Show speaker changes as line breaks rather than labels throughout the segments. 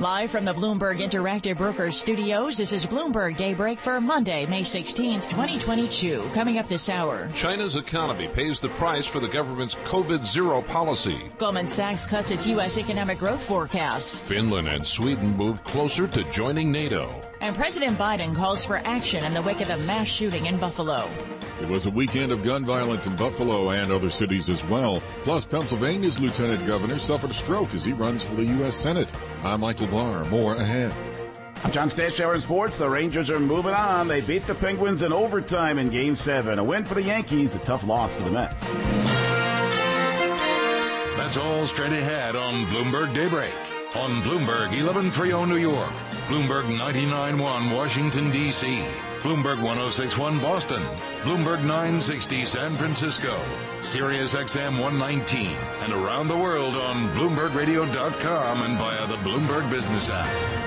Live from the Bloomberg Interactive Brokers Studios, this is Bloomberg Daybreak for Monday, May 16th, 2022. Coming up this hour.
China's economy pays the price for the government's COVID-0 policy.
Goldman Sachs cuts its U.S. economic growth forecast.
Finland and Sweden move closer to joining NATO.
And President Biden calls for action in the wake of the mass shooting in Buffalo.
It was a weekend of gun violence in Buffalo and other cities as well. Plus, Pennsylvania's lieutenant governor suffered a stroke as he runs for the U.S. Senate. I'm Michael Barr. More ahead.
I'm John Stashower in sports. The Rangers are moving on. They beat the Penguins in overtime in Game 7. A win for the Yankees, a tough loss for the Mets.
That's all straight ahead on Bloomberg Daybreak. On Bloomberg 1130 New York, Bloomberg 99.1 Washington, D.C., Bloomberg 106.1 Boston, Bloomberg 960 San Francisco, Sirius XM 119, and around the world on BloombergRadio.com and via the Bloomberg Business app.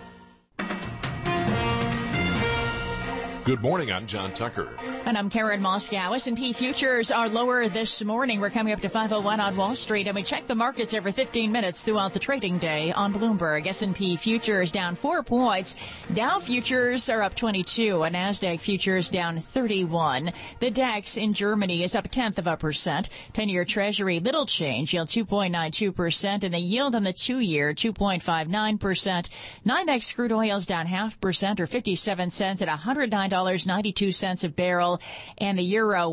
Good morning, I'm John Tucker.
And I'm Karen Moscow. S&P futures are lower this morning. We're coming up to 501 on Wall Street, and we check the markets every 15 minutes throughout the trading day on Bloomberg. S&P futures down 4 points. Dow futures are up 22, and NASDAQ futures down 31. The DAX in Germany is up 0.1%. 10-year Treasury, little change, yield 2.92%, and the yield on the 2-year, 2.59%. NYMEX crude oil's down 0.5% or 57 cents at $109.92 a barrel, and the euro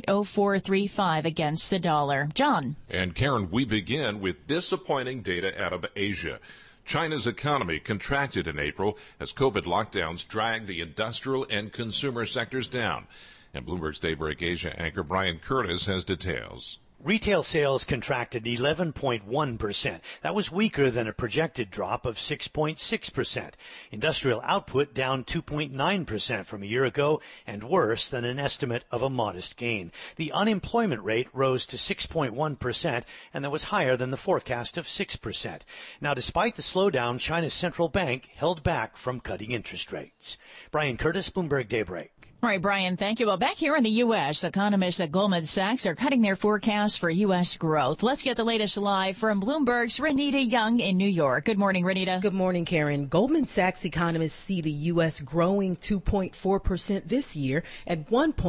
1.0435 against the dollar. John.
And Karen, we begin with disappointing data out of Asia. China's economy contracted in April as COVID lockdowns dragged the industrial and consumer sectors down. And Bloomberg's Daybreak Asia anchor Brian Curtis has details.
Retail sales contracted 11.1%. That was weaker than a projected drop of 6.6%. Industrial output down 2.9% from a year ago and worse than an estimate of a modest gain. The unemployment rate rose to 6.1%, and that was higher than the forecast of 6%. Now, despite the slowdown, China's central bank held back from cutting interest rates. Brian Curtis, Bloomberg Daybreak.
All right, Brian, thank you. Well, back here in the U.S., economists at Goldman Sachs are cutting their forecast for U.S. growth. Let's get the latest live from Bloomberg's Renita Young in New York. Good morning, Renita.
Good morning, Karen. Goldman Sachs economists see the U.S. growing 2.4% this year and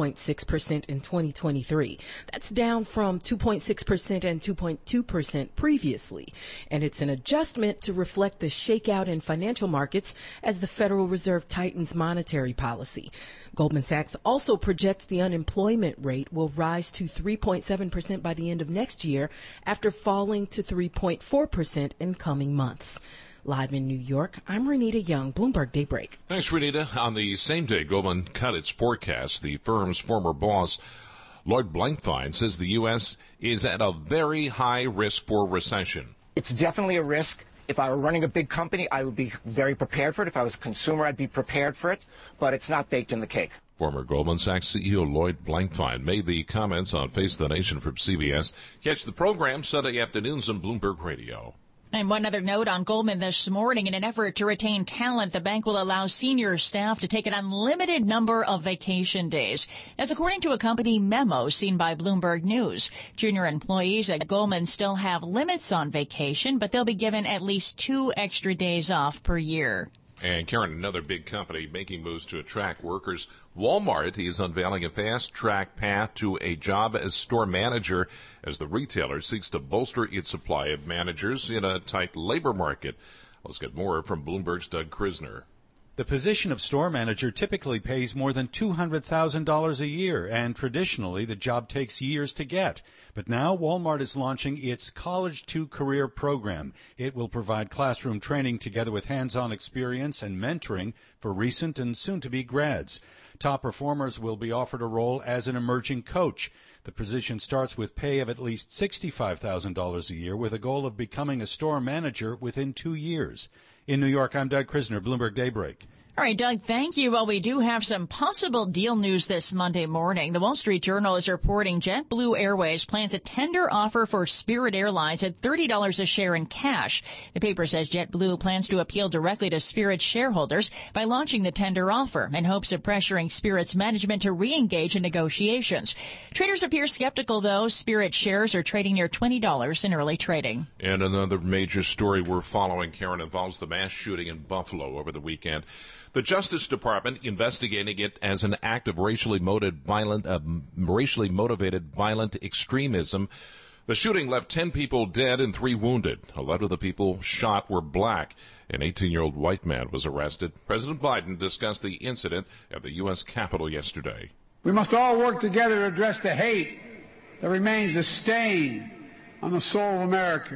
1.6% in 2023. That's down from 2.6% and 2.2% previously. And it's an adjustment to reflect the shakeout in financial markets as the Federal Reserve tightens monetary policy. Goldman Sachs also projects the unemployment rate will rise to 3.7% by the end of next year after falling to 3.4% in coming months. Live in New York, I'm Renita Young, Bloomberg Daybreak.
Thanks, Renita. On the same day Goldman cut its forecast, the firm's former boss, Lloyd Blankfein, says the U.S. is at a very high risk for recession.
It's definitely a risk. If I were running a big company, I would be very prepared for it. If I was a consumer, I'd be prepared for it. But it's not baked in the cake.
Former Goldman Sachs CEO Lloyd Blankfein made the comments on Face the Nation from CBS. Catch the program Sunday afternoons on Bloomberg Radio.
And one other note on Goldman this morning. In an effort to retain talent, the bank will allow senior staff to take an unlimited number of vacation days. That's according to a company memo seen by Bloomberg News. Junior employees at Goldman still have limits on vacation, but they'll be given at least 2 extra days off per year.
And Karen, another big company making moves to attract workers. Walmart is unveiling a fast-track path to a job as store manager as the retailer seeks to bolster its supply of managers in a tight labor market. Let's get more from Bloomberg's Doug Krisner.
The position of store manager typically pays more than $200,000 a year, and traditionally the job takes years to get. But now Walmart is launching its College to Career program. It will provide classroom training together with hands-on experience and mentoring for recent and soon-to-be grads. Top performers will be offered a role as an emerging coach. The position starts with pay of at least $65,000 a year with a goal of becoming a store manager within 2 years. In New York, I'm Doug Krisner, Bloomberg Daybreak.
All right, Doug, thank you. Well, we do have some possible deal news this Monday morning. The Wall Street Journal is reporting JetBlue Airways plans a tender offer for Spirit Airlines at $30 a share in cash. The paper says JetBlue plans to appeal directly to Spirit shareholders by launching the tender offer in hopes of pressuring Spirit's management to re-engage in negotiations. Traders appear skeptical, though. Spirit shares are trading near $20 in early trading.
And another major story we're following, Karen, involves the mass shooting in Buffalo over the weekend. The Justice Department investigating it as an act of racially motivated violent extremism. The shooting left 10 people dead and 3 wounded. 11 of the people shot were black. An 18-year-old white man was arrested. President Biden discussed the incident at the U.S. Capitol yesterday.
We must all work together to address the hate that remains a stain on the soul of America.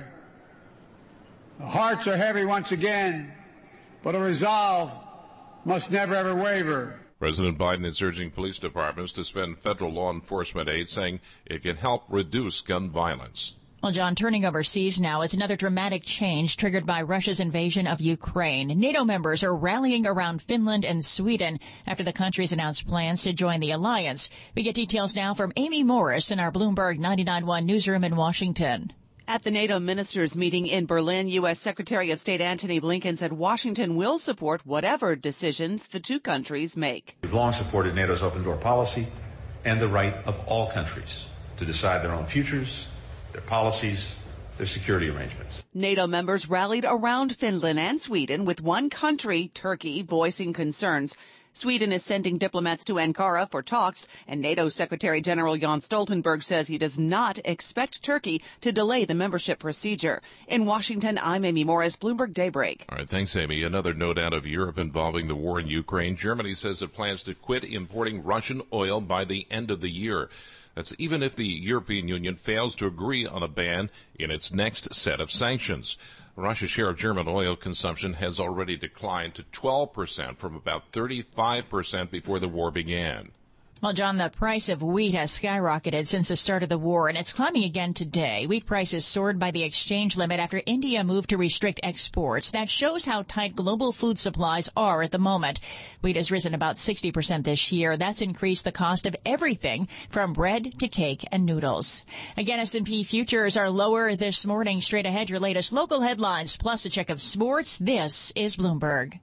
The hearts are heavy once again, but a resolve must never, ever waver.
President Biden is urging police departments to spend federal law enforcement aid, saying it can help reduce gun violence.
Well, John, turning overseas now is another dramatic change triggered by Russia's invasion of Ukraine. NATO members are rallying around Finland and Sweden after the countries announced plans to join the alliance. We get details now from Amy Morris in our Bloomberg 99.1 newsroom in Washington.
At the NATO ministers' meeting in Berlin, U.S. Secretary of State Antony Blinken said Washington will support whatever decisions the two countries make.
We've long supported NATO's open-door policy and the right of all countries to decide their own futures, their policies, their security arrangements.
NATO members rallied around Finland and Sweden, with one country, Turkey, voicing concerns. Sweden is sending diplomats to Ankara for talks, and NATO Secretary General Jens Stoltenberg says he does not expect Turkey to delay the membership procedure. In Washington, I'm Amy Morris, Bloomberg Daybreak.
All right, thanks, Amy. Another note out of Europe involving the war in Ukraine. Germany says it plans to quit importing Russian oil by the end of the year. That's even if the European Union fails to agree on a ban in its next set of sanctions. Russia's share of German oil consumption has already declined to 12% from about 35% before the war began.
Well, John, the price of wheat has skyrocketed since the start of the war, and it's climbing again today. Wheat prices soared by the exchange limit after India moved to restrict exports. That shows how tight global food supplies are at the moment. Wheat has risen about 60% this year. That's increased the cost of everything from bread to cake and noodles. Again, S&P futures are lower this morning. Straight ahead, your latest local headlines, plus a check of sports. This is Bloomberg.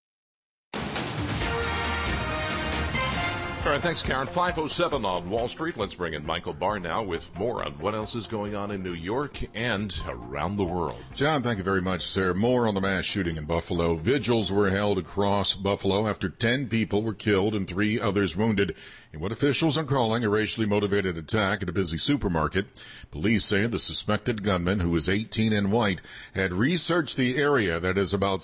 All right, thanks, Karen. 5:07 on Wall Street. Let's bring in Michael Barr now with more on what else is going on in New York and around the world.
John, thank you very much, sir. More on the mass shooting in Buffalo. Vigils were held across Buffalo after 10 people were killed and 3 others wounded in what officials are calling a racially motivated attack at a busy supermarket. Police say the suspected gunman, who is 18 and white, had researched the area that is about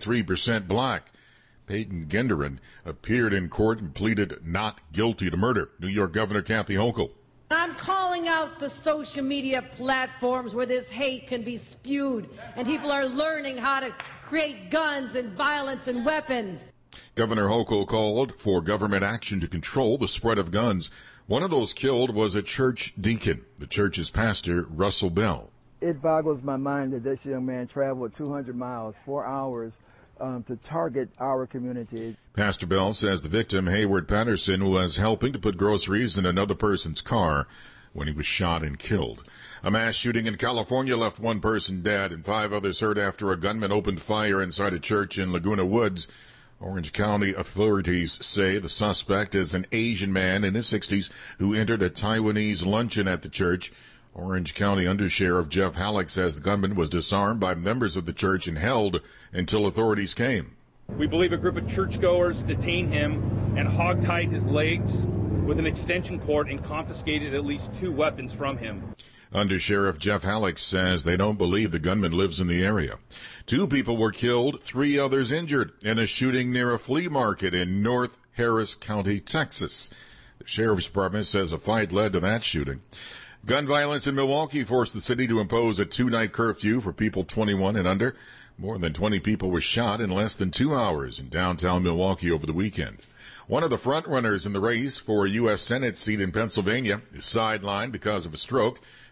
73% black. Peyton Gendron appeared in court and pleaded not guilty to murder. New York Governor Kathy Hochul.
I'm calling out the social media platforms where this hate can be spewed and people are learning how to create guns and violence and weapons.
Governor Hochul called for government action to control the spread of guns. One of those killed was a church deacon, the church's pastor, Russell Bell.
It boggles my mind that this young man traveled 200 miles, 4 hours, to target our community.
Pastor Bell says the victim, Hayward Patterson, was helping to put groceries in another person's car when he was shot and killed. A mass shooting in California left 1 person dead and 5 others hurt after a gunman opened fire inside a church in Laguna Woods. Orange County authorities say the suspect is an Asian man in his 60s who entered a Taiwanese luncheon at the church. Orange County Undersheriff Jeff Halleck says the gunman was disarmed by members of the church and held until authorities came.
We believe a group of churchgoers detained him and hogtied his legs with an extension cord and confiscated at least 2 weapons from him.
Undersheriff Jeff Halleck says they don't believe the gunman lives in the area. 2 people were killed, 3 others injured in a shooting near a flea market in North Harris County, Texas. The sheriff's department says a fight led to that shooting. Gun violence in Milwaukee forced the city to impose a 2-night curfew for people 21 and under. More than 20 people were shot in less than 2 hours in downtown Milwaukee over the weekend. One of the frontrunners in the race for a U.S. Senate seat in Pennsylvania is sidelined because of a stroke.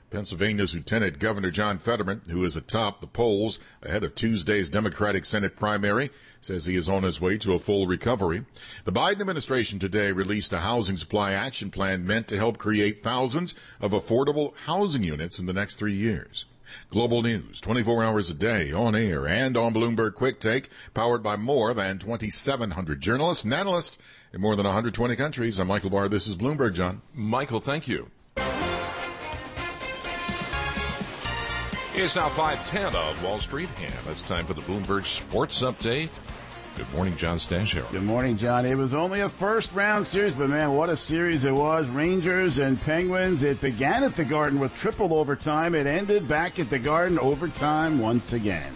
Pennsylvania's Lieutenant Governor John Fetterman, who is atop the polls ahead of Tuesday's Democratic Senate primary, says he is on his way to a full recovery. The Biden administration today released a housing supply action plan meant to help create thousands of affordable housing units in the next 3 years. Global news, 24 hours a day, on air and on Bloomberg Quick Take, powered by more than 2,700 journalists and analysts in more than 120 countries. I'm Michael Barr. This is Bloomberg, John.
Michael, thank you. It's now 5:10 on Wall Street, and it's time for the Bloomberg Sports Update. Good morning, John Stashauer.
Good morning, John. It was only a first-round series, but, man, what a series it was. Rangers and Penguins. It began at the Garden with triple overtime. It ended back at the Garden overtime once again.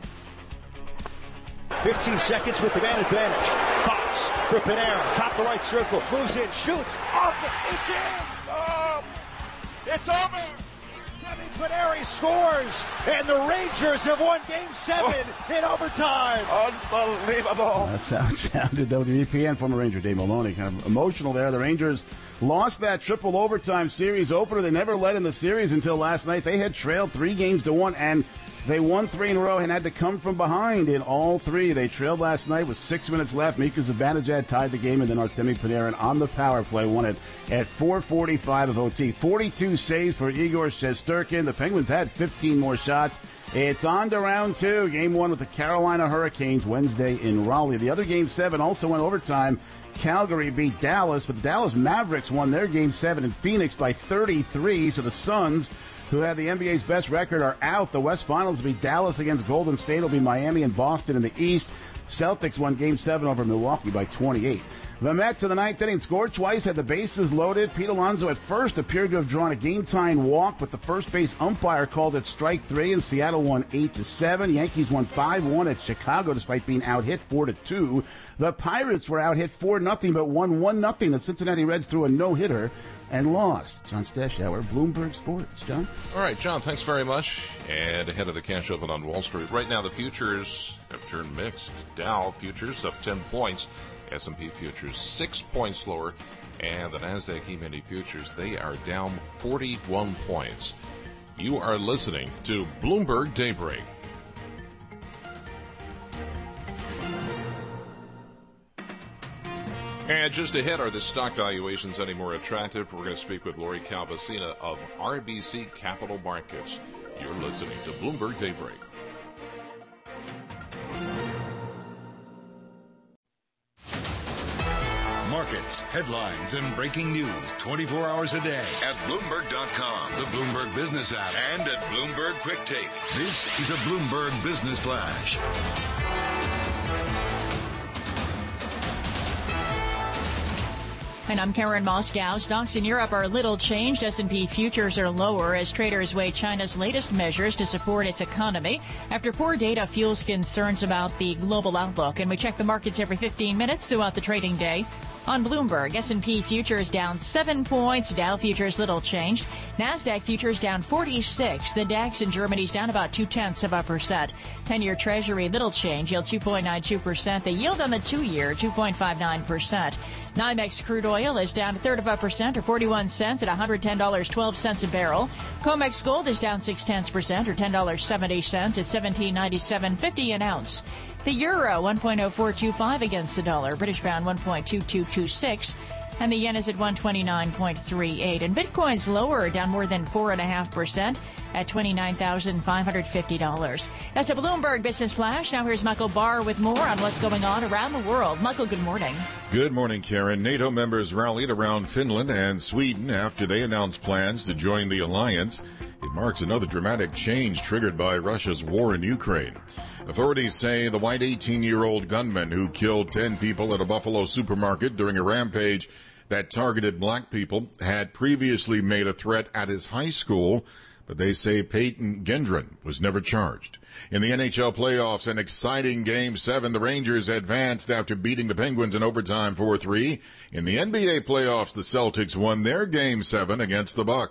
15 seconds with the man advantage. Fox for Panarin. Top the right circle. Moves in. Shoots. Off the... It's in! Oh! It's over! Panarin scores, and the Rangers have won Game 7 in overtime. Unbelievable.
That's how it sounded. WEPN former Ranger Dave Maloney, kind of emotional there. The Rangers lost that triple overtime series opener. They never led in the series until last night. They had trailed 3-1, and they won 3 in a row and had to come from behind in all 3. They trailed last night with 6 minutes left. Mika Zibanejad tied the game, and then Artemi Panarin on the power play won it at 4:45 of OT. 42 saves for Igor Shesterkin. The Penguins had 15 more shots. It's on to round 2. Game 1 with the Carolina Hurricanes Wednesday in Raleigh. The other Game 7 also went overtime. Calgary beat Dallas, but the Dallas Mavericks won their Game 7 in Phoenix by 33, so the Suns, who have the NBA's best record, are out. The West Finals will be Dallas against Golden State. Will be Miami and Boston in the East. Celtics won Game 7 over Milwaukee by 28. The Mets in the ninth inning scored twice, had the bases loaded. Pete Alonso at first appeared to have drawn a game-tying walk, but the first base umpire called it strike 3, and Seattle won 8-7. Yankees won 5-1 at Chicago despite being out-hit 4-2. The Pirates were out-hit 4-0, but won 1-0. The Cincinnati Reds threw a no-hitter and lost. John Stashauer, Bloomberg Sports. John?
All right, John, thanks very much. And ahead of the cash open on Wall Street. Right now, the futures have turned mixed. Dow futures up 10 points. S&P futures 6 points lower. And the NASDAQ E-mini futures, they are down 41 points. You are listening to Bloomberg Daybreak. And just ahead, are the stock valuations any more attractive? We're going to speak with Lori Calvasina of RBC Capital Markets. You're listening to Bloomberg Daybreak.
Markets, headlines, and breaking news 24 hours a day at Bloomberg.com, the Bloomberg Business app, and at Bloomberg Quick Take. This is a Bloomberg Business Flash.
And I'm Karen Moscow. Stocks in Europe are little changed. S&P futures are lower as traders weigh China's latest measures to support its economy after poor data fuels concerns about the global outlook. And we check the markets every 15 minutes throughout the trading day. On Bloomberg, S&P futures down 7 points. Dow futures little changed. NASDAQ futures down 46. The DAX in Germany's down about 0.2%. 10-year Treasury little change. Yield 2.92%. The yield on the 2-year 2.59%. NYMEX crude oil is down 1/3% or 41 cents at $110.12 a barrel. COMEX gold is down 0.6% or $10.70 at $17.9750 an ounce. The euro 1.0425 against the dollar. British pound 1.2226. And the yen is at 129.38. And Bitcoin's lower, down more than 4.5% at $29,550. That's a Bloomberg Business Flash. Now here's Michael Barr with more on what's going on around the world. Michael, good morning.
Good morning, Karen. NATO members rallied around Finland and Sweden after they announced plans to join the alliance. It marks another dramatic change triggered by Russia's war in Ukraine. Authorities say the white 18-year-old gunman who killed 10 people at a Buffalo supermarket during a rampage that targeted black people had previously made a threat at his high school, but they say Peyton Gendron was never charged. In the NHL playoffs, an exciting Game 7. The Rangers advanced after beating the Penguins in overtime 4-3. In the NBA playoffs, the Celtics won their Game 7 against the Bucks.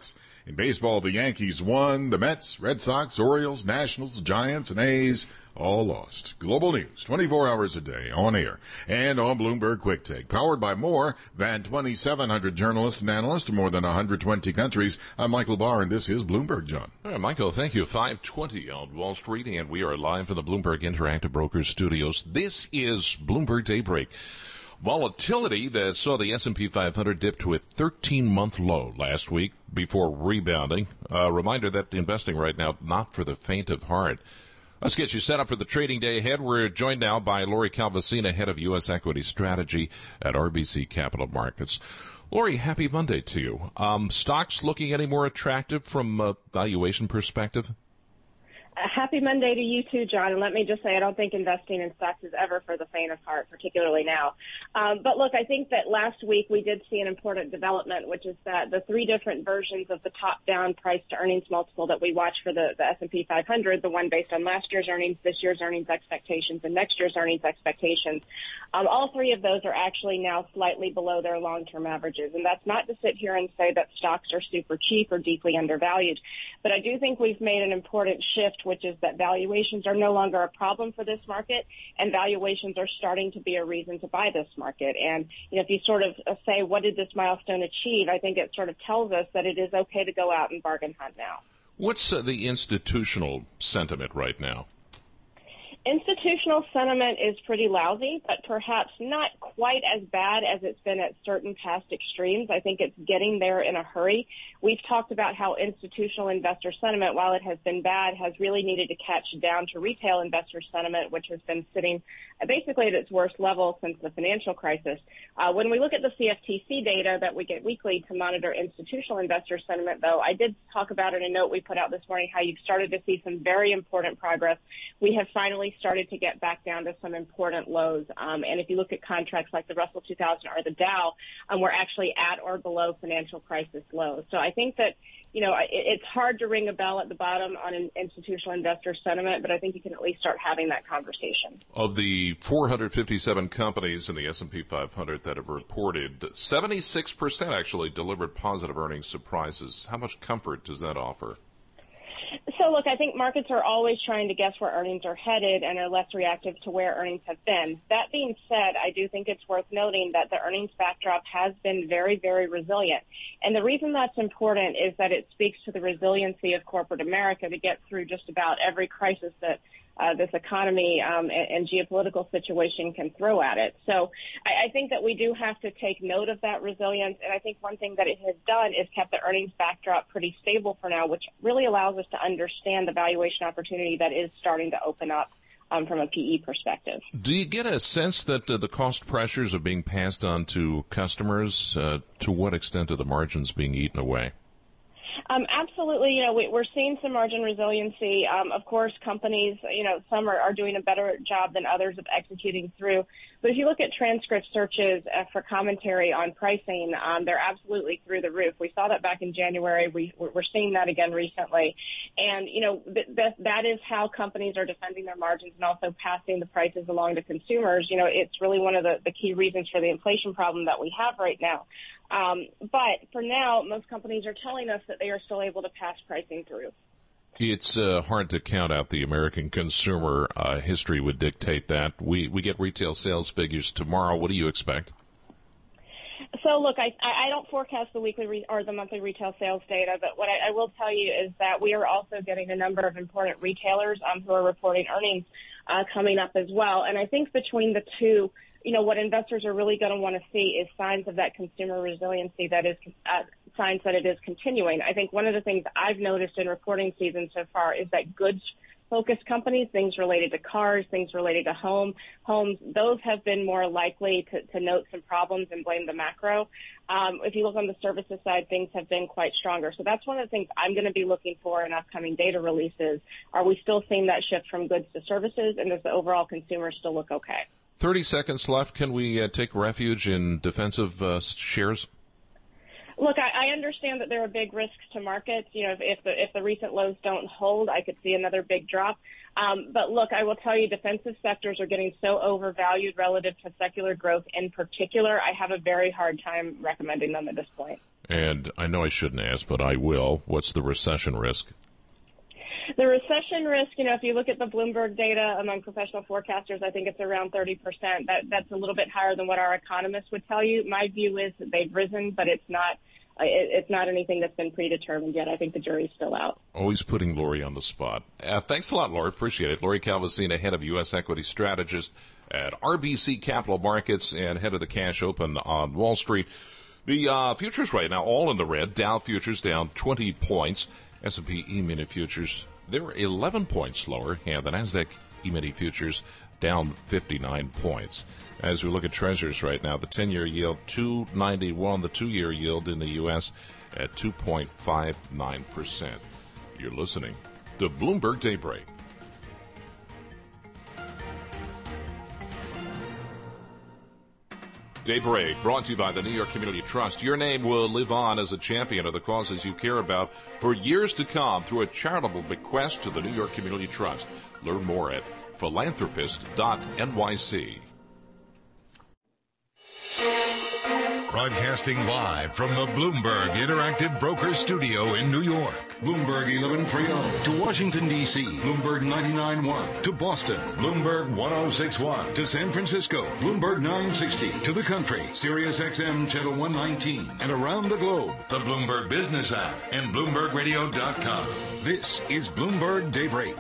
In baseball, the Yankees won. The Mets, Red Sox, Orioles, Nationals, Giants, and A's all lost. Global news, 24 hours a day, on air and on Bloomberg Quick Take. Powered by more than 2,700 journalists and analysts in more than 120 countries. I'm Michael Barr, and this is Bloomberg, John.
All right, Michael, thank you. 5:20 on Wall Street, and we are live from the Bloomberg Interactive Brokers studios. This is Bloomberg Daybreak. Volatility that saw the S&P 500 dip to a 13-month low last week before rebounding. A reminder that investing right now, not for the faint of heart. Let's get you set up for the trading day ahead. We're joined now by Lori Calvasina, head of U.S. Equity Strategy at RBC Capital Markets. Lori, happy Monday to you. Stocks looking any more attractive from a valuation perspective?
Happy Monday to you too, John. And let me just say, I don't think investing in stocks is ever for the faint of heart, particularly now. But look, I think that last week we did see an important development, which is that the three different versions of the top-down price-to-earnings multiple that we watch for the S&P 500, the one based on last year's earnings, this year's earnings expectations, and next year's earnings expectations, all three of those are actually now slightly below their long-term averages. And that's not to sit here and say that stocks are super cheap or deeply undervalued. But I do think we've made an important shift, which is that valuations are no longer a problem for this market, and valuations are starting to be a reason to buy this market. And, if you sort of say, what did this milestone achieve, I think it sort of tells us that it is okay to go out and bargain hunt now.
What's the institutional sentiment right now?
Institutional sentiment is pretty lousy, but perhaps not quite as bad as it's been at certain past extremes. I think it's getting there in a hurry. We've talked about how institutional investor sentiment, while it has been bad, has really needed to catch down to retail investor sentiment, which has been sitting basically at its worst level since the financial crisis. When we look at the CFTC data that we get weekly to monitor institutional investor sentiment, though, I did talk about in a note we put out this morning how you've started to see some very important progress. We have finally started to get back down to some important lows. And if you look at contracts like the Russell 2000 or the Dow, we're actually at or below financial crisis lows. So I think that, it's hard to ring a bell at the bottom on an institutional investor sentiment, but I think you can at least start having that conversation.
Of the 457 companies in the S&P 500 that have reported, 76% actually delivered positive earnings surprises. How much comfort does that offer?
So, look, I think markets are always trying to guess where earnings are headed and are less reactive to where earnings have been. That being said, I do think it's worth noting that the earnings backdrop has been very, very resilient. And the reason that's important is that it speaks to the resiliency of corporate America to get through just about every crisis that this economy and geopolitical situation can throw at it. So I think that we do have to take note of that resilience. And I think one thing that it has done is kept the earnings backdrop pretty stable for now, which really allows us to understand the valuation opportunity that is starting to open up from a PE perspective.
Do you get a sense that the cost pressures are being passed on to customers? To what extent are the margins being eaten away?
Absolutely. We're seeing some margin resiliency. Of course, companies, some are doing a better job than others of executing through. But if you look at transcript searches for commentary on pricing, they're absolutely through the roof. We saw that back in January. We're seeing that again recently. And, that is how companies are defending their margins and also passing the prices along to consumers. It's really one of the key reasons for the inflation problem that we have right now. But for now, most companies are telling us that they are still able to pass pricing through.
It's hard to count out the American consumer. History would dictate that. We get retail sales figures tomorrow. What do you expect?
So, look, I don't forecast the weekly or the monthly retail sales data, but what I will tell you is that we are also getting a number of important retailers who are reporting earnings coming up as well. And I think between the two, what investors are really going to want to see is signs of that consumer resiliency, that is signs that it is continuing. I think one of the things I've noticed in reporting season so far is that goods-focused companies, things related to cars, things related to homes, those have been more likely to note some problems and blame the macro. If you look on the services side, things have been quite stronger. So that's one of the things I'm going to be looking for in upcoming data releases. Are we still seeing that shift from goods to services, and does the overall consumer still look okay?
30 seconds left. Can we take refuge in defensive shares?
Look, I understand that there are big risks to markets. If the recent lows don't hold, I could see another big drop. But look, I will tell you, defensive sectors are getting so overvalued relative to secular growth in particular. I have a very hard time recommending them at this point.
And I know I shouldn't ask, but I will. What's the recession risk?
The recession risk, if you look at the Bloomberg data among professional forecasters, I think it's around 30%. That's a little bit higher than what our economists would tell you. My view is that they've risen, but it's not anything that's been predetermined yet. I think the jury's still out.
Always putting Lori on the spot. Thanks a lot, Lori. Appreciate it. Lori Calvasina, head of U.S. equity strategist at RBC Capital Markets and head of the Cash Open on Wall Street. The futures right now all in the red. Dow futures down 20 points. S&P E-mini futures, they're 11 points lower. And the NASDAQ E-mini futures down 59 points. As we look at treasuries right now, the 10-year yield 2.91, the 2-year yield in the U.S. at 2.59%. You're listening to Bloomberg Daybreak. Daybreak, brought to you by the New York Community Trust. Your name will live on as a champion of the causes you care about for years to come through a charitable bequest to the New York Community Trust. Learn more at philanthropist.nyc.
Broadcasting live from the Bloomberg Interactive Brokers Studio in New York. Bloomberg 1130 to Washington, D.C. Bloomberg 99.1 to Boston. Bloomberg 106.1 to San Francisco. Bloomberg 960 to the country. Sirius XM Channel 119. And around the globe, the Bloomberg Business app and BloombergRadio.com. This is Bloomberg Daybreak.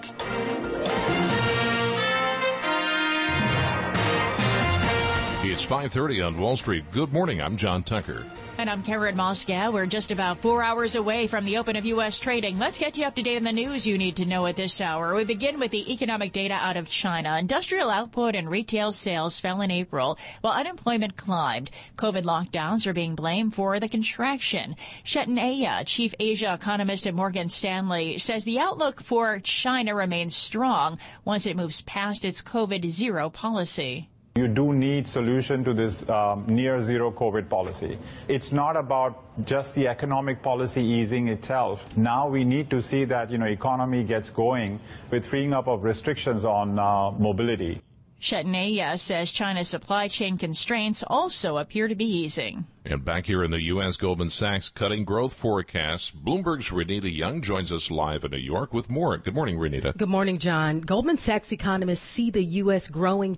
It's 5:30 on Wall Street. Good morning. I'm John Tucker.
And I'm Karen Moscow. We're just about 4 hours away from the open of U.S. trading. Let's get you up to date on the news you need to know at this hour. We begin with the economic data out of China. Industrial output and retail sales fell in April, while unemployment climbed. COVID lockdowns are being blamed for the contraction. Chetan Aya, chief Asia economist at Morgan Stanley, says the outlook for China remains strong once it moves past its COVID zero policy.
You do need solution to this near zero COVID policy. It's not about just the economic policy easing itself. Now we need to see that, economy gets going with freeing up of restrictions on mobility.
Chetan Aya says China's supply chain constraints also appear to be easing.
And back here in the U.S., Goldman Sachs cutting growth forecasts. Bloomberg's Renita Young joins us live in New York with more. Good morning, Renita.
Good morning, John. Goldman Sachs economists see the U.S. growing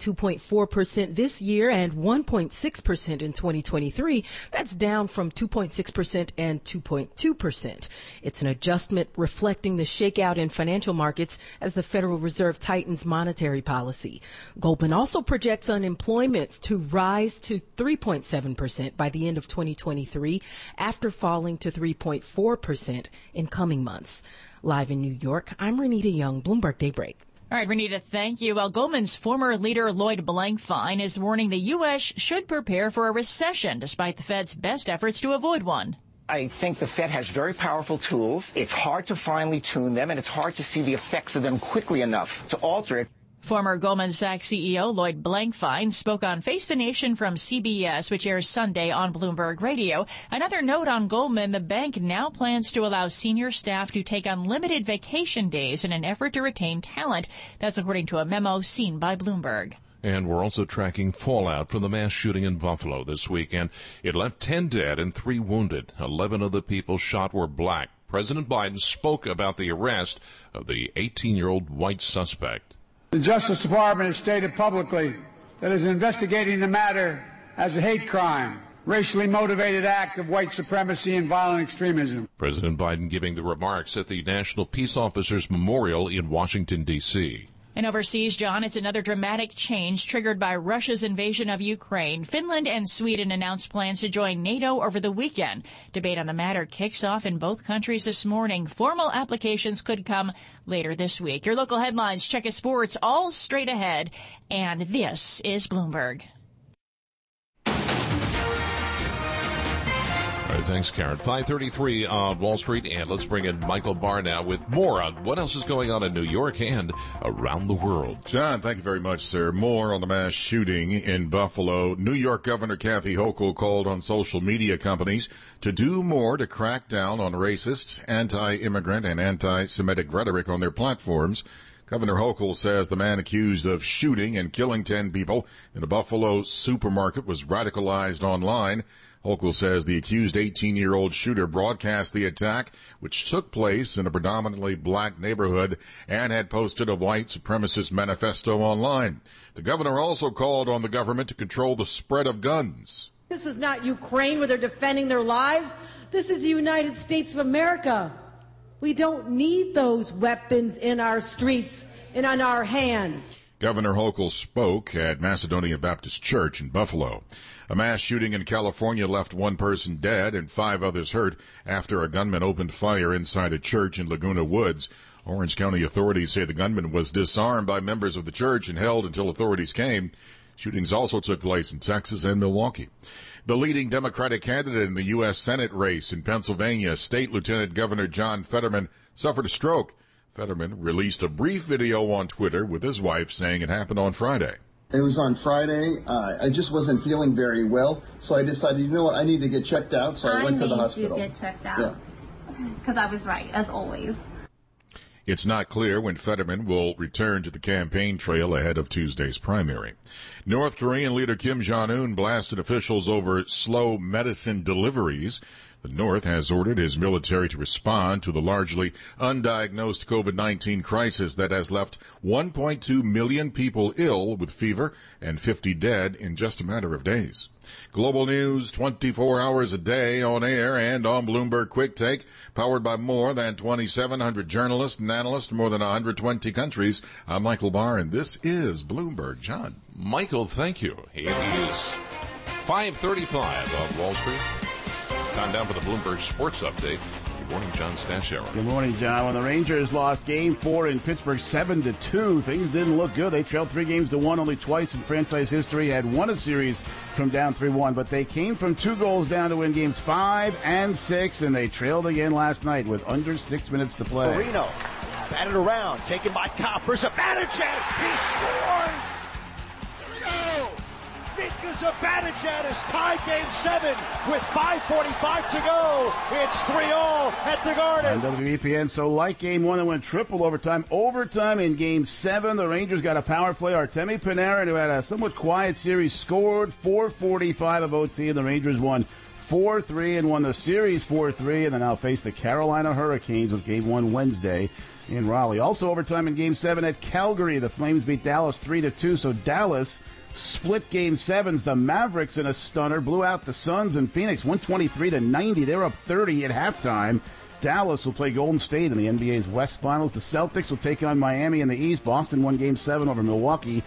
2.4% this year and 1.6% in 2023. That's down from 2.6% and 2.2%. It's an adjustment reflecting the shakeout in financial markets as the Federal Reserve tightens monetary policy. Goldman also projects unemployment to rise to 3.7% by the end of 2023 after falling to 3.4% in coming months. Live in New York, I'm Renita Young, Bloomberg Daybreak.
All right, Renita, thank you. Well, Goldman's former leader, Lloyd Blankfein, is warning the U.S. should prepare for a recession despite the Fed's best efforts to avoid one.
I think the Fed has very powerful tools. It's hard to finely tune them, and it's hard to see the effects of them quickly enough to alter it.
Former Goldman Sachs CEO Lloyd Blankfein spoke on Face the Nation from CBS, which airs Sunday on Bloomberg Radio. Another note on Goldman, the bank now plans to allow senior staff to take unlimited vacation days in an effort to retain talent. That's according to a memo seen by Bloomberg.
And we're also tracking fallout from the mass shooting in Buffalo this weekend. It left 10 dead and 3 wounded. 11 of the people shot were black. President Biden spoke about the arrest of the 18-year-old white suspect.
The Justice Department has stated publicly that it is investigating the matter as a hate crime, racially motivated act of white supremacy and violent extremism.
President Biden giving the remarks at the National Peace Officers Memorial in Washington, D.C.
And overseas, John, it's another dramatic change triggered by Russia's invasion of Ukraine. Finland and Sweden announced plans to join NATO over the weekend. Debate on the matter kicks off in both countries this morning. Formal applications could come later this week. Your local headlines, check a sports, all straight ahead. And this is Bloomberg.
All right, thanks, Karen. 5:33 on Wall Street, and let's bring in Michael Barr now with more on what else is going on in New York and around the world.
John, thank you very much, sir. More on the mass shooting in Buffalo. New York Governor Kathy Hochul called on social media companies to do more to crack down on racists, anti-immigrant, and anti-Semitic rhetoric on their platforms. Governor Hochul says the man accused of shooting and killing 10 people in a Buffalo supermarket was radicalized online. Hochul says the accused 18-year-old shooter broadcast the attack, which took place in a predominantly black neighborhood, and had posted a white supremacist manifesto online. The governor also called on the government to control the spread of guns.
This is not Ukraine where they're defending their lives. This is the United States of America. We don't need those weapons in our streets and on our hands.
Governor Hochul spoke at Macedonia Baptist Church in Buffalo. A mass shooting in California left one person dead and 5 others hurt after a gunman opened fire inside a church in Laguna Woods. Orange County authorities say the gunman was disarmed by members of the church and held until authorities came. Shootings also took place in Texas and Milwaukee. The leading Democratic candidate in the U.S. Senate race in Pennsylvania, State Lieutenant Governor John Fetterman, suffered a stroke. Fetterman released a brief video on Twitter with his wife saying it happened on Friday.
It was on Friday. I just wasn't feeling very well, so I decided, you know what, I need to get checked out, so I went to the hospital.
I need to get checked out, because I was right, as always.
It's not clear when Fetterman will return to the campaign trail ahead of Tuesday's primary. North Korean leader Kim Jong-un blasted officials over slow medicine deliveries. The North has ordered his military to respond to the largely undiagnosed COVID-19 crisis that has left 1.2 million people ill with fever and 50 dead in just a matter of days. Global news 24 hours a day on air and on Bloomberg Quick Take, powered by more than 2,700 journalists and analysts from more than 120 countries. I'm Michael Barr, and this is Bloomberg. John.
Michael, thank you. It is 5:35 on Wall Street. Time down for the Bloomberg Sports Update. Good morning, John Stashower.
Good morning, John. When the Rangers lost Game 4 in Pittsburgh 7-2, things didn't look good. They trailed 3-1, only twice in franchise history, had won a series from down 3-1, but they came from 2 goals down to win Games 5 and 6, and they trailed again last night with under 6 minutes to play.
Marino batted around, taken by Coppers. Zibanejad, he scores! There we go! Mitka Zibanejad has tied Game 7 with 5:45 to go. It's 3-all at the Garden.
And WEPN, so like Game 1 that went triple overtime. Overtime in Game 7, the Rangers got a power play. Artemi Panarin, who had a somewhat quiet series, scored 4:45 of OT, and the Rangers won 4-3 and won the series 4-3, and then now face the Carolina Hurricanes with Game 1 Wednesday in Raleigh. Also overtime in Game 7 at Calgary. The Flames beat Dallas 3-2, so Dallas split Game 7s. The Mavericks in a stunner blew out the Suns in Phoenix 123-90. They were up 30 at halftime. Dallas will play Golden State in the NBA's West Finals. The Celtics will take on Miami in the East. Boston won Game 7 over Milwaukee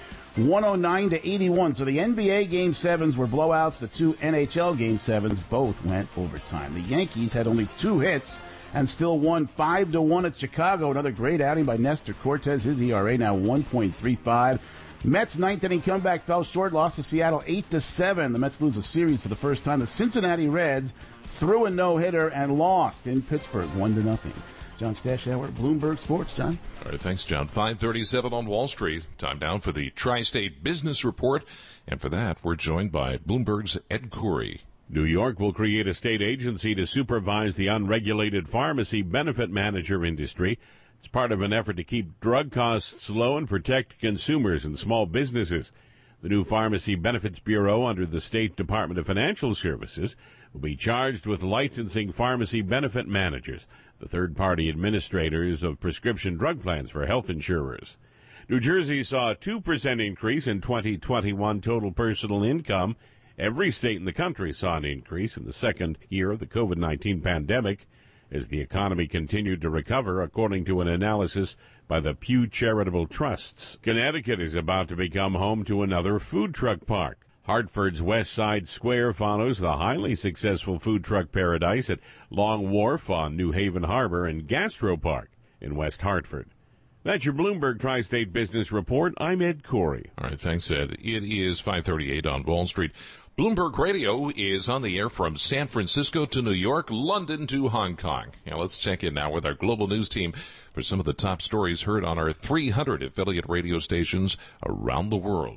109-81. So the NBA Game 7s were blowouts. The 2 NHL Game 7s both went overtime. The Yankees had only 2 hits and still won 5-1 at Chicago. Another great outing by Nestor Cortez. His ERA now 1.35. Mets' ninth-inning comeback fell short, lost to Seattle 8-7. The Mets lose a series for the first time. The Cincinnati Reds threw a no-hitter and lost in Pittsburgh 1-0. John Stashower, Bloomberg Sports. John.
All right, thanks, John. 5:37 on Wall Street. Time down for the Tri-State Business Report. And for that, we're joined by Bloomberg's Ed Corey.
New York will create a state agency to supervise the unregulated pharmacy benefit manager industry. It's part of an effort to keep drug costs low and protect consumers and small businesses. The new Pharmacy Benefits Bureau under the State Department of Financial Services will be charged with licensing pharmacy benefit managers, the third-party administrators of prescription drug plans for health insurers. New Jersey saw a 2% increase in 2021 total personal income. Every state in the country saw an increase in the second year of the COVID-19 pandemic as the economy continued to recover, according to an analysis by the Pew Charitable Trusts. Connecticut is about to become home to another food truck park. Hartford's West Side Square follows the highly successful food truck paradise at Long Wharf on New Haven Harbor and Gastro Park in West Hartford. That's your Bloomberg Tri-State Business Report. I'm Ed Corey.
All right, thanks, Ed. It is 5:38 on Wall Street. Bloomberg Radio is on the air from San Francisco to New York, London to Hong Kong. Now let's check in now with our global news team for some of the top stories heard on our 300 affiliate radio stations around the world.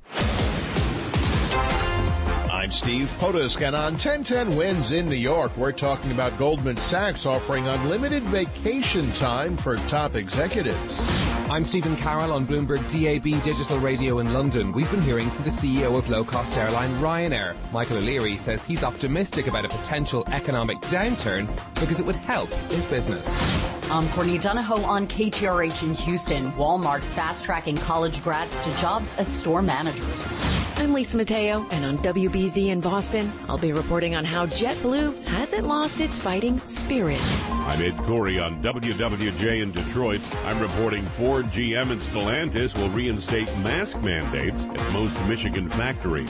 I'm Steve Potusk, and on 1010 Wins in New York, we're talking about Goldman Sachs offering unlimited vacation time for top executives.
I'm Stephen Carroll on Bloomberg DAB Digital Radio in London. We've been hearing from the CEO of low-cost airline Ryanair. Michael O'Leary says he's optimistic about a potential economic downturn because it would help his business.
I'm Courtney Donahoe on KTRH in Houston. Walmart fast-tracking college grads to jobs as store managers.
I'm Lisa Mateo, and on WBZ in Boston, I'll be reporting on how JetBlue hasn't lost its fighting spirit.
I'm Ed Corey on WWJ in Detroit. I'm reporting Ford, GM, and Stellantis will reinstate mask mandates at most Michigan factories.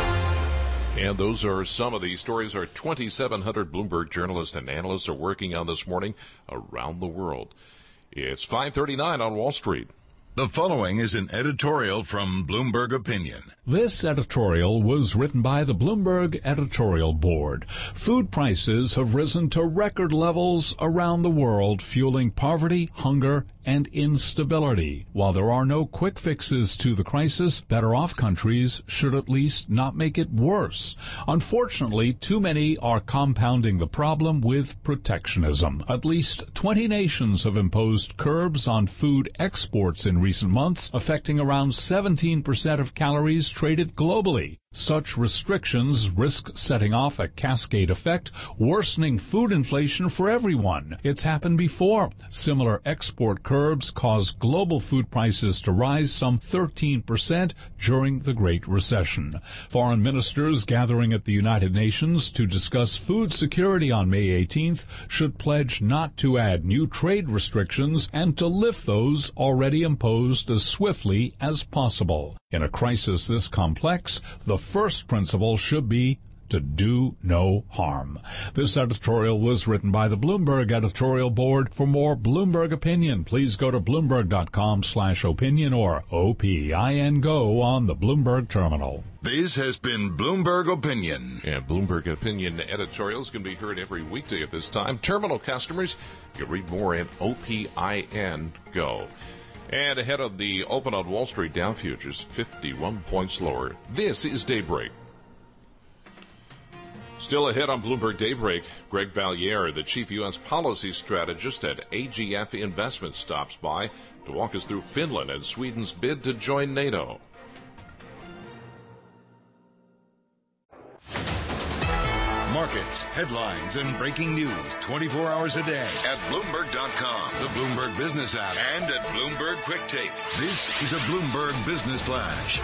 And those are some of the stories our 2,700 Bloomberg journalists and analysts are working on this morning around the world. It's 5:39 on Wall Street.
The following is an editorial from Bloomberg Opinion.
This editorial was written by the Bloomberg Editorial Board. Food prices have risen to record levels around the world, fueling poverty, hunger, and instability. While there are no quick fixes to the crisis, better-off countries should at least not make it worse. Unfortunately, too many are compounding the problem with protectionism. At least 20 nations have imposed curbs on food exports in recent months, affecting around 17% of calories traded globally. Such restrictions risk setting off a cascade effect, worsening food inflation for everyone. It's happened before. Similar export curbs caused global food prices to rise some 13% during the Great Recession. Foreign ministers gathering at the United Nations to discuss food security on May 18th should pledge not to add new trade restrictions and to lift those already imposed as swiftly as possible. In a crisis this complex, the first principle should be to do no harm. This editorial was written by the Bloomberg Editorial Board. For more Bloomberg Opinion, please go to Bloomberg.com/opinion or OPIN Go on the Bloomberg terminal.
This has been Bloomberg Opinion.
And Bloomberg Opinion editorials can be heard every weekday at this time. Terminal customers, you can read more at OPIN Go. And ahead of the open on Wall Street, Dow futures 51 points lower. This is Daybreak. Still ahead on Bloomberg Daybreak, Greg Valliere, the chief U.S. policy strategist at AGF Investments, stops by to walk us through Finland and Sweden's bid to join NATO.
Markets, headlines, and breaking news 24 hours a day at Bloomberg.com, the Bloomberg Business app, and at Bloomberg Quick Take. This is a Bloomberg Business Flash.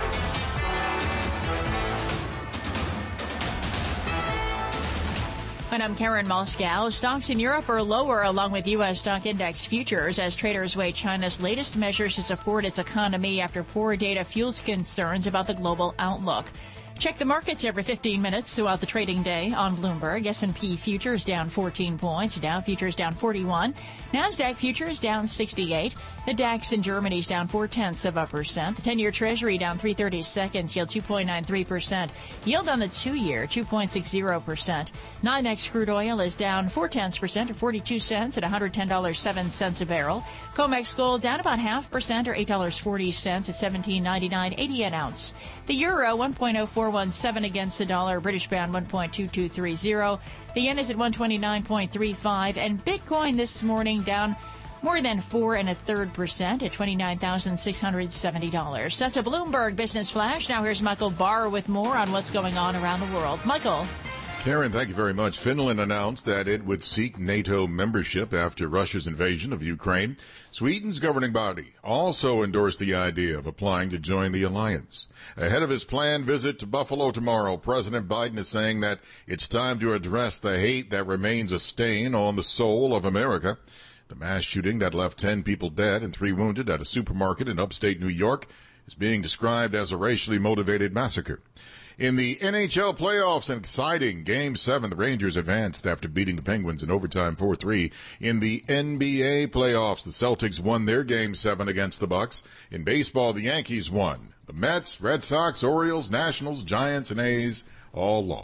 And I'm Karen Moscow. Stocks in Europe are lower along with U.S. stock index futures as traders weigh China's latest measures to support its economy after poor data fuels concerns about the global outlook. Check the markets every 15 minutes throughout the trading day on Bloomberg. S&P futures down 14 points. Dow futures down 41. NASDAQ futures down 68. The DAX in Germany is down 0.4%. The 10-year Treasury down 3/32, yield 2.93%. Yield on the 2-year, 2.60%. NYMEX crude oil is down 0.4% or 42 cents at $110.07 a barrel. COMEX gold down about 0.5% or $8.40 at $17.99.80 an ounce. The euro 1.0417 against the dollar. British pound 1.2230. The yen is at 129.35, and Bitcoin this morning down more than 4 1/3% at $29,670. That's a Bloomberg Business Flash. Now here's Michael Barr with more on what's going on around the world. Michael.
Karen, thank you very much. Finland announced that it would seek NATO membership after Russia's invasion of Ukraine. Sweden's governing body also endorsed the idea of applying to join the alliance. Ahead of his planned visit to Buffalo tomorrow, President Biden is saying that it's time to address the hate that remains a stain on the soul of America. The mass shooting that left 10 people dead and 3 wounded at a supermarket in upstate New York is being described as a racially motivated massacre. In the NHL playoffs, an exciting Game 7, the Rangers advanced after beating the Penguins in overtime 4-3. In the NBA playoffs, the Celtics won their Game 7 against the Bucks. In baseball, the Yankees won. The Mets, Red Sox, Orioles, Nationals, Giants, and A's all lost.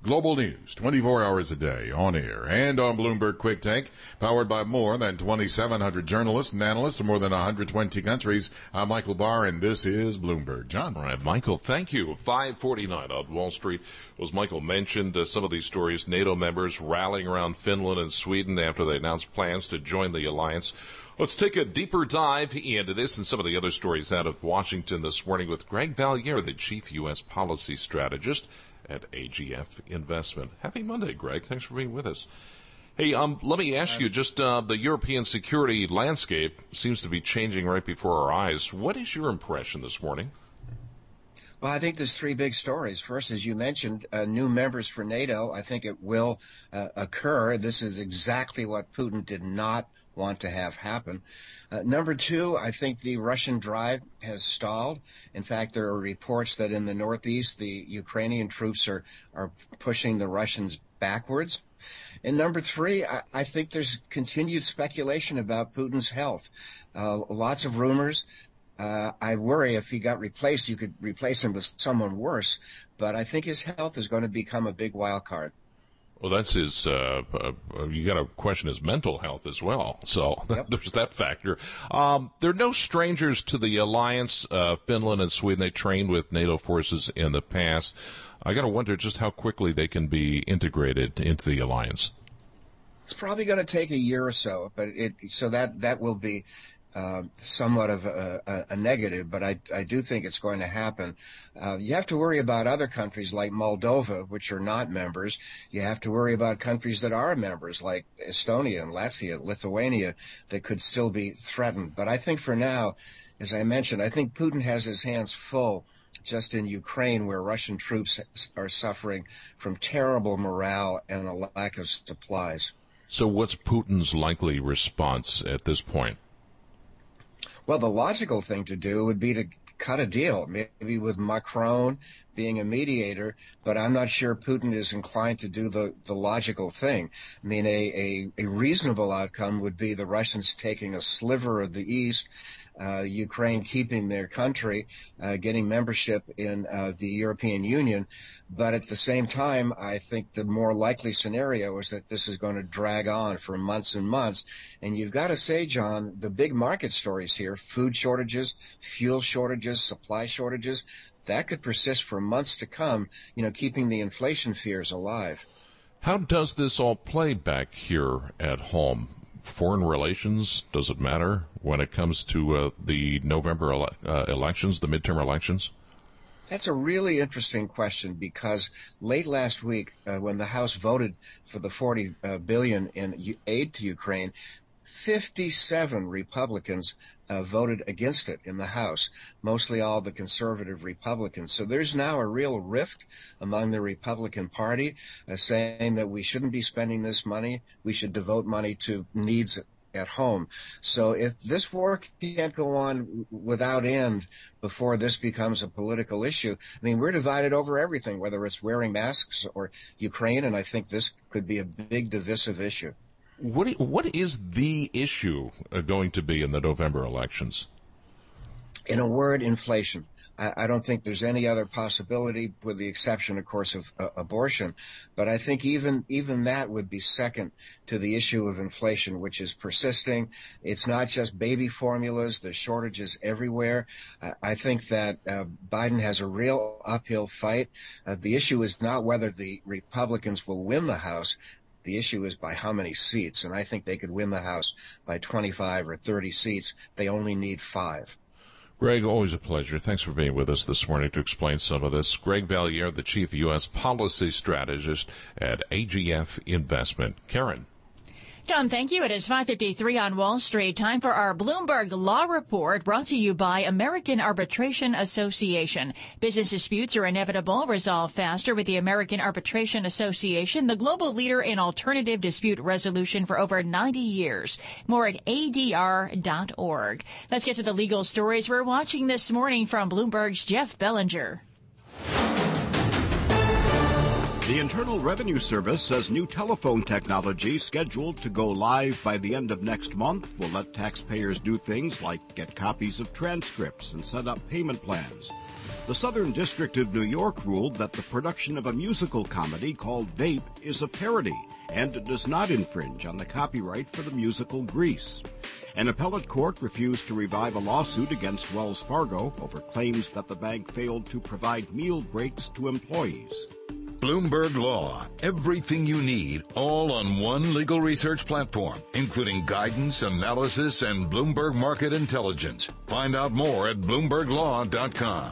Global news, 24 hours a day, on air and on Bloomberg Quick Take, powered by more than 2,700 journalists and analysts from more than 120 countries. I'm Michael Barr, and this is Bloomberg. John.
All right, Michael, thank you. 5:49 on Wall Street. As Michael mentioned, some of these stories, NATO members rallying around Finland and Sweden after they announced plans to join the alliance. Let's take a deeper dive into this and some of the other stories out of Washington this morning with Greg Valliere, the Chief U.S. Policy Strategist at AGF Investment. Happy Monday, Greg. Thanks for being with us. Hey, let me ask you, just the European security landscape seems to be changing right before our eyes. What is your impression this morning?
Well, I think there's three big stories. First, as you mentioned, new members for NATO. I think it will occur. This is exactly what Putin did not want to have happen. Number two, I think the Russian drive has stalled. In fact, there are reports that in the Northeast, the Ukrainian troops are pushing the Russians backwards. And number three, I think there's continued speculation about Putin's health. Lots of rumors. I worry if he got replaced, you could replace him with someone worse. But I think his health is going to become a big wild card.
Well, that's his, you got to question his mental health as well. So yep. There's that factor. They're no strangers to the alliance. Finland and Sweden, they trained with NATO forces in the past. I got to wonder just how quickly they can be integrated into the alliance.
It's probably going to take a year or so, but that will be somewhat of a negative, but I do think it's going to happen. You have to worry about other countries like Moldova, which are not members. You have to worry about countries that are members like Estonia and Latvia, Lithuania, that could still be threatened. But I think for now, as I mentioned, I think Putin has his hands full just in Ukraine, where Russian troops are suffering from terrible morale and a lack of supplies.
So what's Putin's likely response at this point?
Well, the logical thing to do would be to cut a deal, maybe with Macron being a mediator, but I'm not sure Putin is inclined to do the logical thing. I mean, a reasonable outcome would be the Russians taking a sliver of the East, Ukraine keeping their country, getting membership in the European Union. But at the same time, I think the more likely scenario is that this is going to drag on for months and months. And you've got to say, John, the big market stories here, food shortages, fuel shortages, supply shortages, that could persist for months to come, keeping the inflation fears alive.
How does this all play back here at home? Foreign relations, does it matter when it comes to the November elections, the midterm elections?
That's a really interesting question, because late last week, when the House voted for the $40 billion in aid to Ukraine, 57 Republicans voted against it in the House, mostly all the conservative Republicans. So there's now a real rift among the Republican Party, saying that we shouldn't be spending this money. We should devote money to needs at home. So if this war can't go on without end before this becomes a political issue, I mean, we're divided over everything, whether it's wearing masks or Ukraine, and I think this could be a big divisive issue.
What is the issue going to be in the November elections?
In a word, inflation. I don't think there's any other possibility, with the exception, of course, of abortion. But I think even that would be second to the issue of inflation, which is persisting. It's not just baby formulas. There's shortages everywhere. I think that Biden has a real uphill fight. The issue is not whether the Republicans will win the House. The issue is by how many seats, and I think they could win the House by 25 or 30 seats. They only need 5.
Greg, always a pleasure. Thanks for being with us this morning to explain some of this. Greg Valliere, the Chief U.S. Policy Strategist at AGF Investment. Karen.
John, thank you. It is 5:53 on Wall Street. Time for our Bloomberg Law Report, brought to you by American Arbitration Association. Business disputes are inevitable. Resolve faster with the American Arbitration Association, the global leader in alternative dispute resolution for over 90 years. More at adr.org. Let's get to the legal stories we're watching this morning from Bloomberg's Jeff Bellinger.
The Internal Revenue Service says new telephone technology scheduled to go live by the end of next month will let taxpayers do things like get copies of transcripts and set up payment plans. The Southern District of New York ruled that the production of a musical comedy called Vape is a parody and it does not infringe on the copyright for the musical Grease. An appellate court refused to revive a lawsuit against Wells Fargo over claims that the bank failed to provide meal breaks to employees.
Bloomberg Law. Everything you need, all on one legal research platform, including guidance, analysis, and Bloomberg Market Intelligence. Find out more at BloombergLaw.com.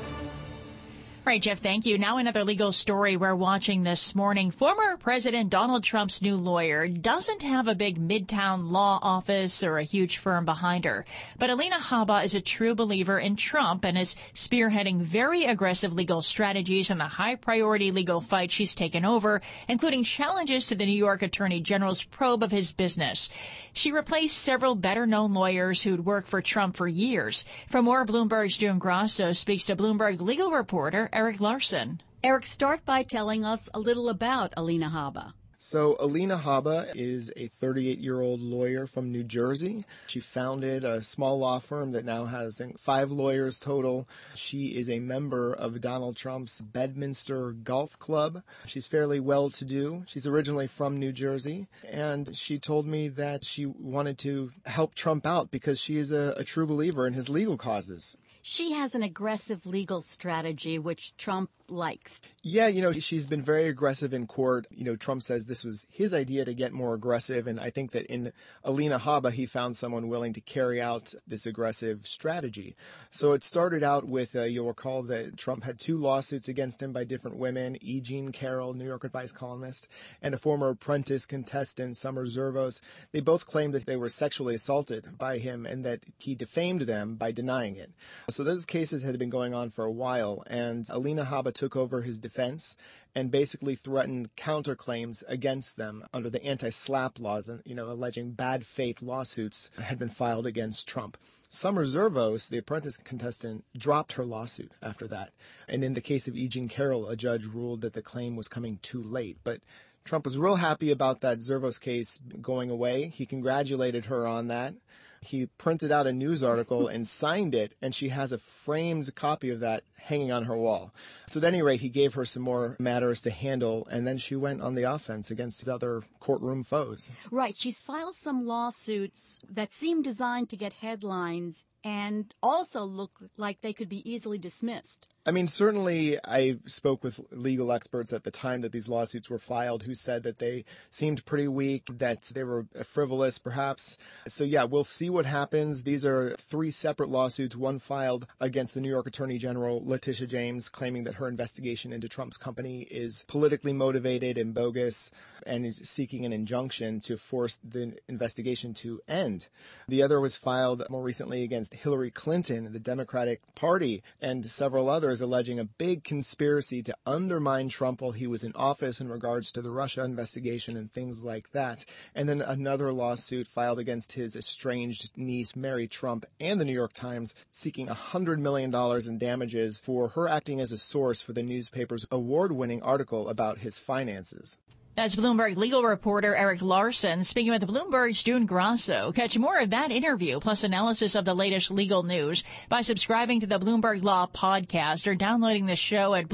All right, Jeff, thank you. Now another legal story we're watching this morning. Former President Donald Trump's new lawyer doesn't have a big midtown law office or a huge firm behind her. But Alina Habba is a true believer in Trump and is spearheading very aggressive legal strategies in the high-priority legal fight she's taken over, including challenges to the New York Attorney General's probe of his business. She replaced several better-known lawyers who'd worked for Trump for years. For more, Bloomberg's June Grasso speaks to Bloomberg legal reporter Eric Larson.
Eric, start by telling us a little about Alina Habba.
So Alina Habba is a 38-year-old lawyer from New Jersey. She founded a small law firm that now has 5 lawyers total. She is a member of Donald Trump's Bedminster Golf Club. She's fairly well-to-do. She's originally from New Jersey, and she told me that she wanted to help Trump out because she is a true believer in his legal causes.
She has an aggressive legal strategy, which Trump likes.
Yeah, she's been very aggressive in court. Trump says this was his idea to get more aggressive, and I think that in Alina Habba, he found someone willing to carry out this aggressive strategy. So it started out with, you'll recall that Trump had 2 lawsuits against him by different women, E. Jean Carroll, New York Advice columnist, and a former Apprentice contestant, Summer Zervos. They both claimed that they were sexually assaulted by him and that he defamed them by denying it. So those cases had been going on for a while, and Alina Habba took over his defense and basically threatened counterclaims against them under the anti-SLAPP laws, and alleging bad faith lawsuits had been filed against Trump. Summer Zervos, the Apprentice contestant, dropped her lawsuit after that. And in the case of E. Jean Carroll, a judge ruled that the claim was coming too late. But Trump was real happy about that Zervos case going away. He congratulated her on that. He printed out a news article and signed it, and she has a framed copy of that hanging on her wall. So at any rate, he gave her some more matters to handle, and then she went on the offense against his other courtroom foes.
Right. She's filed some lawsuits that seem designed to get headlines and also look like they could be easily dismissed.
I mean, certainly I spoke with legal experts at the time that these lawsuits were filed who said that they seemed pretty weak, that they were frivolous perhaps. So yeah, we'll see what happens. These are 3 separate lawsuits, one filed against the New York Attorney General, Letitia James, claiming that her investigation into Trump's company is politically motivated and bogus, and is seeking an injunction to force the investigation to end. The other was filed more recently against Hillary Clinton, the Democratic Party, and several others, alleging a big conspiracy to undermine Trump while he was in office in regards to the Russia investigation and things like that. And then another lawsuit filed against his estranged niece, Mary Trump, and the New York Times, seeking $100 million in damages for her acting as a source for the newspaper's award-winning article about his finances.
That's Bloomberg legal reporter Eric Larson speaking with Bloomberg's June Grasso. Catch more of that interview plus analysis of the latest legal news by subscribing to the Bloomberg Law Podcast or downloading the show at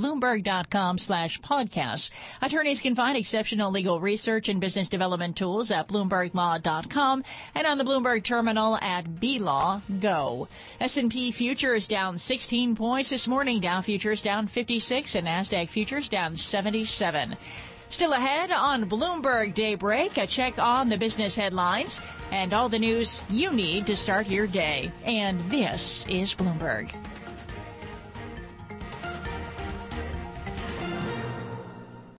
Bloomberg.com/podcasts. Attorneys can find exceptional legal research and business development tools at BloombergLaw.com and on the Bloomberg terminal at BLaw Go. S&P futures down 16 points this morning. Dow futures down 56 and NASDAQ futures down 77. Still ahead on Bloomberg Daybreak, a check on the business headlines and all the news you need to start your day. And this is Bloomberg.